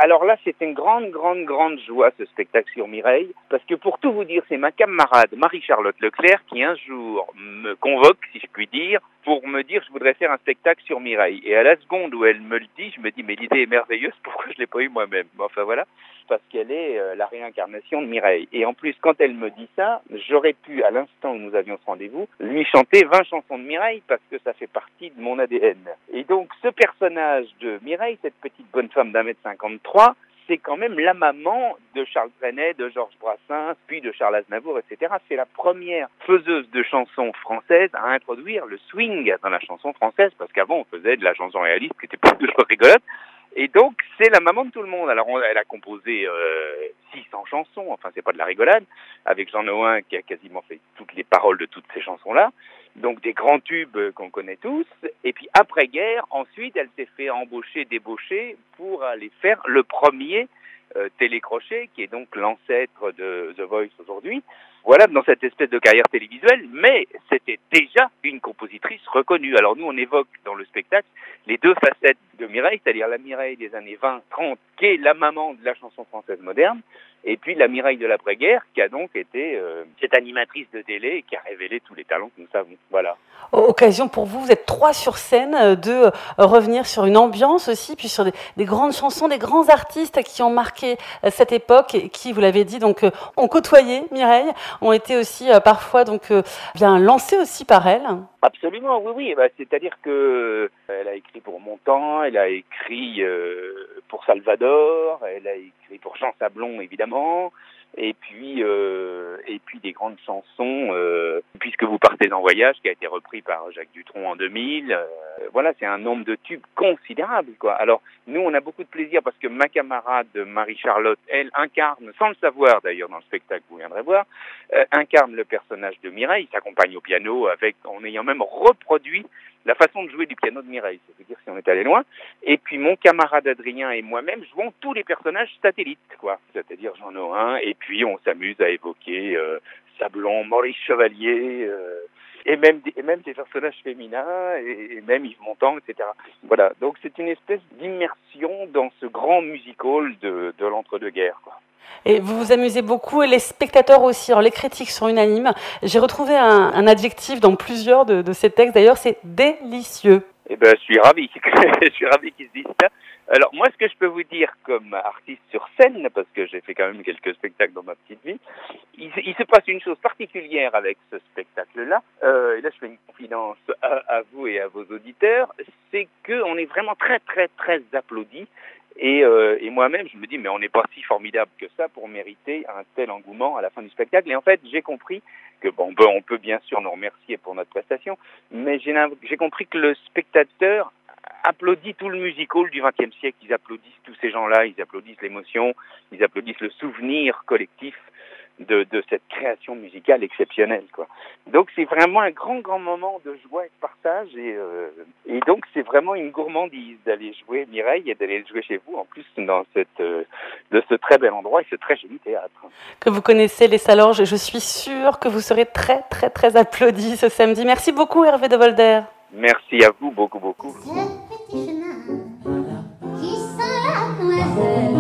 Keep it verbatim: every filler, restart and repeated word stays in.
alors là, c'est une grande, grande, grande joie, ce spectacle sur Mireille, parce que pour tout vous dire, c'est ma camarade Marie-Charlotte Leclerc qui un jour me convoque, si je puis dire, pour me dire je voudrais faire un spectacle sur Mireille. Et à la seconde où elle me le dit, je me dis mais l'idée est merveilleuse, pourquoi je l'ai pas eu moi-même? Enfin voilà, parce qu'elle est euh, la réincarnation de Mireille. Et en plus, quand elle me dit ça, j'aurais pu, à l'instant où nous avions ce rendez-vous, lui chanter vingt chansons de Mireille, parce que ça fait partie de mon A D N. Et donc, ce personnage de Mireille, cette petite bonne femme d'un mètre cinquante-trois, c'est quand même la maman de Charles Trenet, de Georges Brassens, puis de Charles Aznavour, et cetera. C'est la première faiseuse de chansons françaises à introduire le swing dans la chanson française, parce qu'avant, on faisait de la chanson réaliste qui était pas toujours rigolote. Et donc, c'est la maman de tout le monde. Alors, on, elle a composé euh, six cents chansons, enfin, c'est pas de la rigolade, avec Jean Nohain qui a quasiment fait toutes les paroles de toutes ces chansons-là. Donc, des grands tubes qu'on connaît tous. Et puis, après-guerre, ensuite, elle s'est fait embaucher, débaucher pour aller faire le premier euh, télécrochet, qui est donc l'ancêtre de The Voice aujourd'hui. Voilà, dans cette espèce de carrière télévisuelle, mais c'était déjà une compositrice reconnue. Alors nous, on évoque dans le spectacle les deux facettes de Mireille, c'est-à-dire la Mireille des années vingt trente, qui est la maman de la chanson française moderne, et puis la Mireille de l'après-guerre, qui a donc été euh, cette animatrice de télé et qui a révélé tous les talents que nous savons. Voilà. Occasion pour vous, vous êtes trois sur scène, de revenir sur une ambiance aussi, puis sur des, des grandes chansons, des grands artistes qui ont marqué cette époque et qui, vous l'avez dit, donc ont côtoyé Mireille, ont été aussi euh, parfois donc euh, bien lancés aussi par elle. Absolument, oui, oui. Bah, c'est-à-dire que euh, elle a écrit pour Montand, elle a écrit euh, pour Salvador, elle a écrit pour Jean Sablon, évidemment, et puis euh, et puis des grandes chansons, euh, Puisque vous partez en voyage, qui a été repris par Jacques Dutronc en deux mille. Euh, voilà, c'est un nombre de tubes considérable, quoi. Alors, nous, on a beaucoup de plaisir parce que ma camarade Marie-Charlotte, elle, incarne, sans le savoir d'ailleurs dans le spectacle, vous viendrez voir, euh, incarne le personnage de Mireille, s'accompagne au piano, avec, en ayant même reproduit la façon de jouer du piano de Mireille, ça veut dire si on est allé loin. Et puis mon camarade Adrien et moi-même jouons tous les personnages satellites, quoi. C'est-à-dire Jean Nohain, et puis on s'amuse à évoquer euh, Sablon, Maurice Chevalier, euh, et même des, et même des personnages féminins, et, et même Yves Montand, et cetera. Voilà, donc c'est une espèce d'immersion dans ce grand musical de, de l'entre-deux-guerres, quoi. Et vous vous amusez beaucoup, et les spectateurs aussi. Alors, les critiques sont unanimes. J'ai retrouvé un, un adjectif dans plusieurs de, de ces textes, d'ailleurs, c'est délicieux. Eh ben, je suis ravi. Je suis ravi qu'ils se disent ça. Alors, moi, ce que je peux vous dire comme artiste sur scène, parce que j'ai fait quand même quelques spectacles dans ma petite vie, il, il se passe une chose particulière avec ce spectacle-là, euh, et là, je fais une confidence à, à vous et à vos auditeurs, c'est qu'on est vraiment très, très, très applaudis. Et, euh, et moi-même, je me dis, mais on n'est pas si formidable que ça pour mériter un tel engouement à la fin du spectacle. Et en fait, j'ai compris que, bon, ben, on peut bien sûr nous remercier pour notre prestation, mais j'ai, j'ai compris que le spectateur applaudit tout le musical du vingtième siècle. Ils applaudissent tous ces gens-là, ils applaudissent l'émotion, ils applaudissent le souvenir collectif de, de cette création musicale exceptionnelle, quoi. Donc c'est vraiment un grand, grand moment de joie et de partage, et, euh, et donc c'est vraiment une gourmandise d'aller jouer Mireille et d'aller jouer chez vous, en plus dans cette, euh, de ce très bel endroit et ce très joli théâtre. Que vous connaissez les Salorges, je suis sûre que vous serez très, très, très applaudis ce samedi. Merci beaucoup, Hervé de Volder. Merci à vous, beaucoup, beaucoup. Ce petit chemin qui sent la demoiselle